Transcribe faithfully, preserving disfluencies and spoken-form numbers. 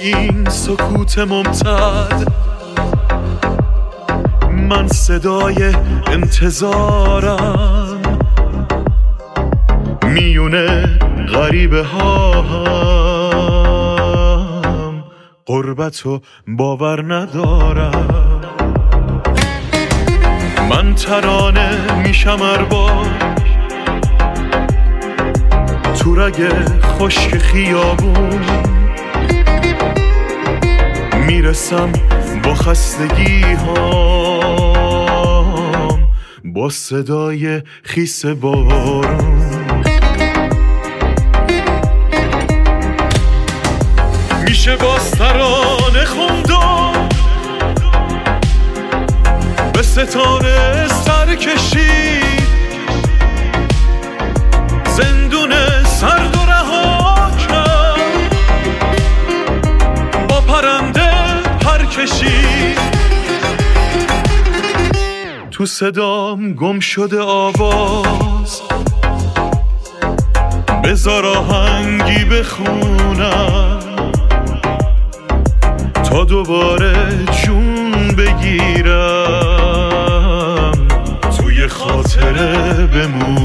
این سکوت ممتد من صدای انتظارم، میونه غریبه ها هم غربتو باور ندارم. من ترانه میشم ارباب تو رگ خشک خیابون، میرسم با خستگی هام با صدای خیس بارون. میشه باز ترانه خوندم به ستاره سر کشید، زندون سرد و رها کرد با پرنده پر کشید. تو صدام گم شده آواز، بذار آهنگی بخونم تا دوباره جون بگیرم توی خاطره بمونم.